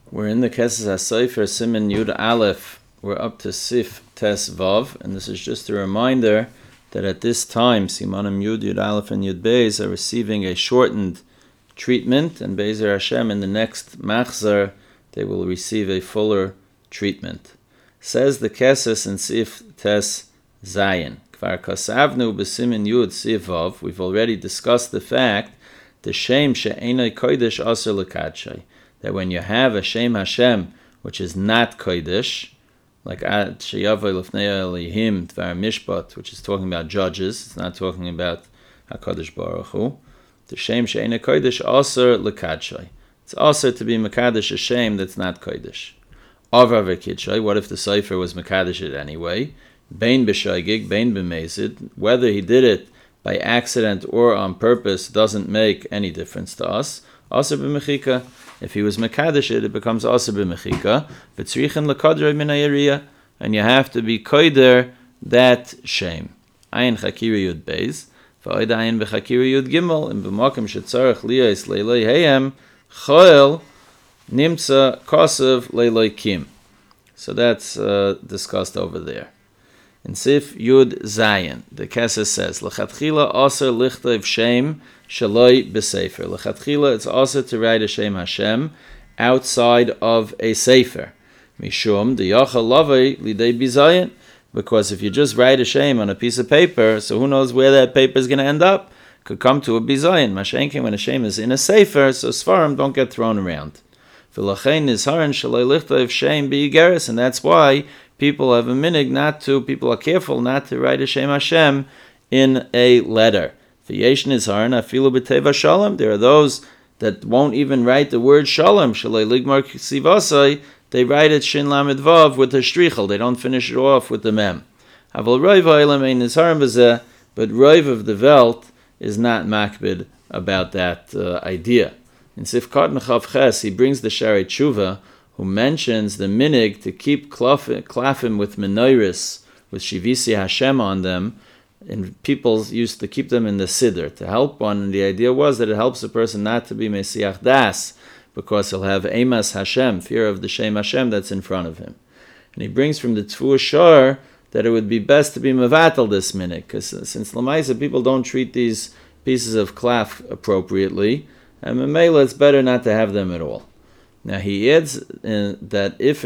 We're in the Keses HaSofer, Siman Yud Aleph. We're up to Sif Tes Vav, and this is just a reminder that at this time, Simanim Yud Aleph, and Yud Beis are receiving a shortened treatment, and Be'ezer Hashem, in the next Machzor, they will receive a fuller treatment. Says the Keses in Sif Tes Zayin. Kvar Kasavnu B'Siman Yud Sif Vav. We've already discussed the fact the Shem She'enai Kodesh Aser L'Kadshay, that when you have a Shem Hashem which is not Kodesh, like Ad Sheyavai Lefnei Elihim Dvar Mishpat, which is talking about judges, it's not talking about HaKadosh Baruch Hu. The Shem She'enai Kodesh Aser L'Kadshay. It's also to be Mekadesh a Shem that's not Kodesh. Avar V'Kidshay, what if the Sefer was Mekadesh it anyway? Bein B'Shaygig, Bein B'Mezid, whether he did it by accident or on purpose doesn't make any difference to us. Aser B'Mechika, if he was Mekadesh it becomes Aser B'Mechika. V'tzrichen L'Kadrei Min HaYeriyah, and you have to be Koder that Shem. Ayin Chakiri Yud Beis, V'oid Ayin B'Chakiri Yud Gimel, and B'makim Shetzarech Liyos Leiloi Heyem, Choel Nimtza Kosev Leiloi Kim. So that's discussed over there. In Sif Yud Zayin, the Keses says, L'chatchila aser lichtov Shem shaloi b'sefer. L'chatchila, it's also to write a Shem Hashem outside of a sefer. Mishum d'yachal lavei lidei bizayin. Because if you just write a Shem on a piece of paper, so who knows where that paper is going to end up? Could come to a bizayin. Mashenkin, when a Shem is in a sefer, so svarim don't get thrown around. V'lachein nizharan shaloi lichtov Shem b'igeres, and that's why people have a minig people are careful not to write a Shem Hashem in a letter. V'yesh nizharan afilu b'teva shalom. There are those that won't even write the word shalom. Shalei ligmar sivasai. They write it shin lamed vav with a shtrichel. They don't finish it off with the mem. Aval roiv ha'olam ein nizharan b'zeh, but roiv of the Welt is not makbid about that idea. In Sifkat Mechav Ches, he brings the Shari Tshuva, who mentions the minig to keep klafim with menorahs, with shivisi Hashem on them, and people used to keep them in the siddur to help one, and the idea was that it helps a person not to be mesiach das, because he'll have emas Hashem, fear of the Shem Hashem that's in front of him. And he brings from the Tfur Shor that it would be best to be mevatel this minig, because since Lamaisa people don't treat these pieces of klaf appropriately, and Memela it's better not to have them at all. Now he adds that if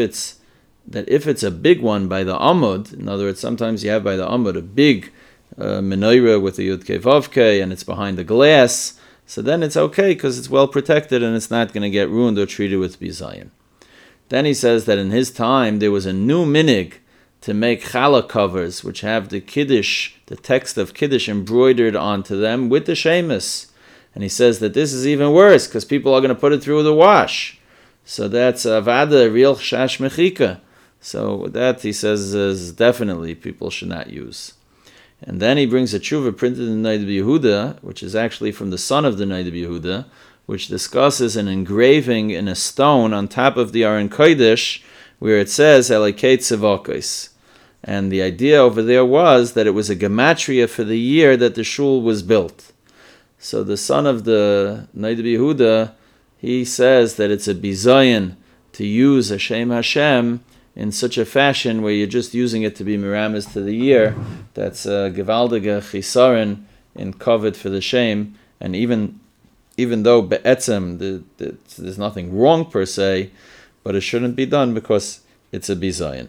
it's a big one by the Amud, in other words, sometimes you have by the Amud a big menorah with a Yud Kei Vav Kei and it's behind the glass, so then it's okay because it's well protected and it's not going to get ruined or treated with bizayin. Then he says that in his time there was a new minig to make challah covers which have the Kiddush, the text of Kiddush embroidered onto them with the shemus. And he says that this is even worse because people are going to put it through the wash. So that's avada, real shash mechika. So that, he says, is definitely people should not use. And then he brings a tshuva printed in the Noda B'Yehuda, which is actually from the son of the Noda B'Yehuda, which discusses an engraving in a stone on top of the Aron Kodesh, where it says, Elekei Tzevokos. And the idea over there was that it was a gematria for the year that the shul was built. So the son of the Noda B'Yehuda, he says that it's a bizayin to use a Shem Hashem in such a fashion where you're just using it to be miramis to the year. That's a gevaldige chisaron in kavod for the Shem. And even though be'etzem there's nothing wrong per se, but it shouldn't be done because it's a bizayin.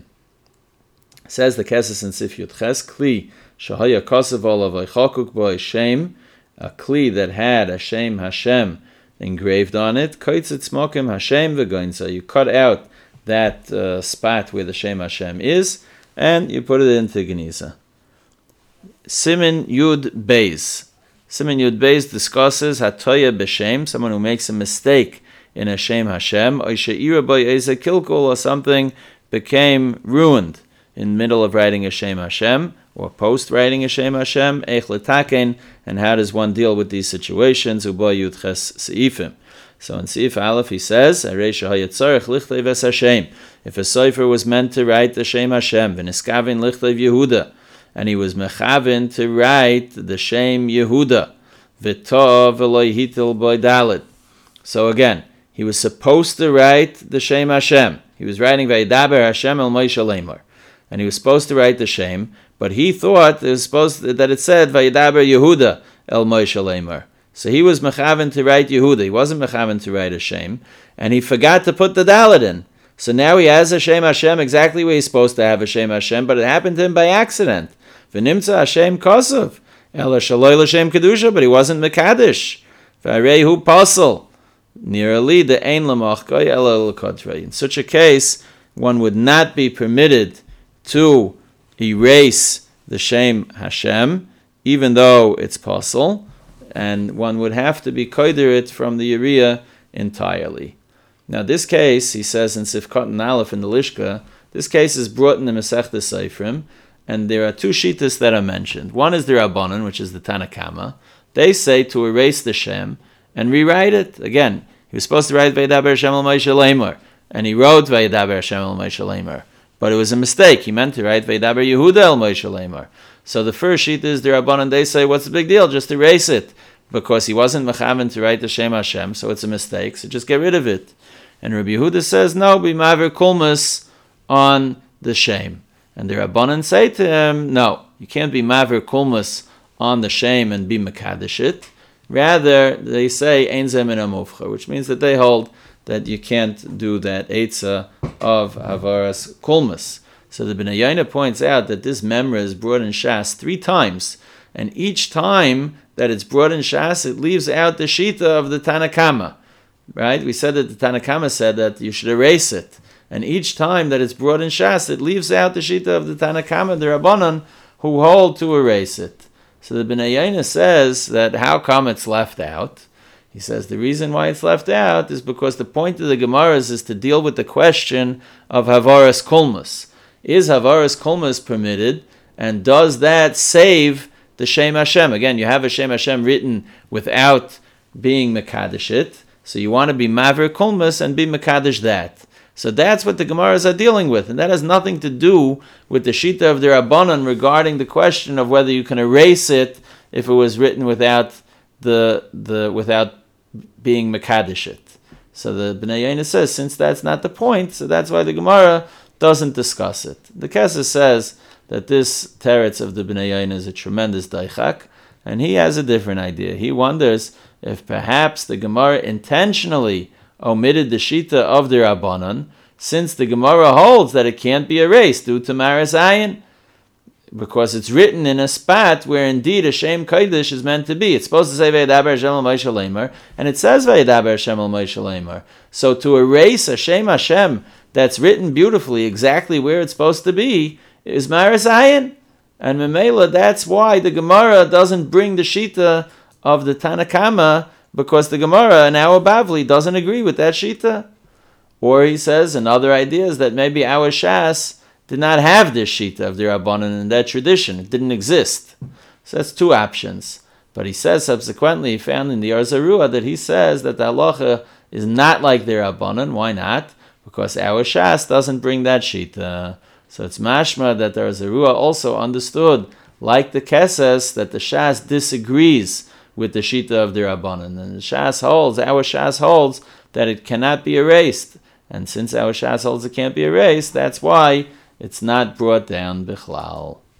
Says the Keses in Sif Yud Ches, Kli shahaya kasev olav chakuk bo Shem, a kli that had a Shem Hashem engraved on it, kaitzit smokim Hashem v'goinza. You cut out that spot where the Shem Hashem is, and you put it into Geniza. Siman Yud Beis. Siman Yud Beis discusses hatoya b'Shem, someone who makes a mistake in a Shem Hashem, or she'ira by eza kilkul, or something became ruined in the middle of writing a Shem Hashem, or post-writing a Shem Hashem, eich letaken, and how does one deal with these situations? Uba Yud Ches Seifim. So in Seif Aleph he says, if a Sefer was meant to write the Shem Hashem, v'niskavin lichteiv Yehuda, and he was mechavin to write the Shem Yehuda, v'tov v'loi hitil boi dalet. So again, he was supposed to write the Shem Hashem. He was writing Vayidaber Hashem El Moshe Lemor, and he was supposed to write the Shem, but he thought that it said Vayidaber Yehuda El Moshe Lemor. So he was mechaven to write Yehuda. He wasn't mechaven to write a Shem, and he forgot to put the Dalet in. So now he has a Shem Hashem exactly where he's supposed to have a Shem Hashem, but it happened to him by accident. V'nimtza Hashem Kosov Ela Shaloi L'Shem Kedusha, but he wasn't Mekadesh. V'arehu Pasal Nearly the Ein Lamachkai Ela L'Kotrei. In such a case, one would not be permitted to erase the Shem Hashem, even though it's Pasal, and one would have to be koider it from the Uriah entirely. Now this case, he says in Sifkat and Aleph in the Lishka, this case is brought in the Masechta Seifrim, and there are two shittas that are mentioned. One is the Rabbanan, which is the Tanakama. They say to erase the Shem and rewrite it. Again, he was supposed to write Vayidaber Hashem El Moshe Lemor, and he wrote Vayidaber Hashem El Moshe Lemor, but it was a mistake. He meant to write Vayidaber Yehuda El Moshe Lemor. So the first sheet is the Rabbanan. They say, what's the big deal? Just erase it, because he wasn't mechaven to write the Shem Hashem, so it's a mistake. So just get rid of it. And Rabbi Yehuda says, no, be maver kulmus on the Shem. And the Rabbanan say to him, no, you can't be maver kulmus on the Shem and be mekadesh it. Rather, they say ein zeh min hamufcha, which means that they hold that you can't do that eitzah of havaras kulmus. So the Bnei Yaina points out that this memra is brought in Shas 3 times, and each time that it's brought in Shas, it leaves out the shita of the Tanakama. Right? We said that the Tanakama said that you should erase it, and each time that it's brought in Shas, it leaves out the shita of the Tanakama, the Rabbanan, who hold to erase it. So the Bnei Yaina says that how come it's left out? He says the reason why it's left out is because the point of the Gemaras is to deal with the question of havaras kulmus. Is havaras kulmus permitted, and does that save the Shem Hashem? Again, you have a Shem Hashem written without being mekadesh it, so you want to be maver kulmus and be mekadesh that. So that's what the Gemaras are dealing with, and that has nothing to do with the shita of the Rabbanan regarding the question of whether you can erase it if it was written without without being mekadesh it. So the Bnei Yaina says, since that's not the point, so that's why the Gemara doesn't discuss it. The Kesser says that this teretz of the Bnei Yaina is a tremendous daichak, and he has a different idea. He wonders if perhaps the Gemara intentionally omitted the shita of the Rabbanan, since the Gemara holds that it can't be erased due to Maris Ayin, because it's written in a spot where indeed a Shem Kodesh is meant to be. It's supposed to say Vayidaber Hashem El Moshe Lemor, and it says Vayidaber Hashem El Moshe Lemor. So to erase a Shem Hashem that's written beautifully exactly where it's supposed to be is Maris Ayin. And Memela, that's why the Gemara doesn't bring the Shita of the Tanakama, because the Gemara in our Bavli doesn't agree with that Shita. Or he says another idea is that maybe our Shas did not have this Shita of the Rabbanan in that tradition. It didn't exist. So that's two options. But he says subsequently, he found in the Arzarua that he says that the halacha is not like the Rabbanan. Why not? Because our Shas doesn't bring that Shita. So it's mashma that the Arzarua also understood, like the Keses, that the Shas disagrees with the Shita of the Rabbanan. And the Shas holds, our Shas holds, that it cannot be erased. And since our Shas holds it can't be erased, that's why it's not brought down bichlal.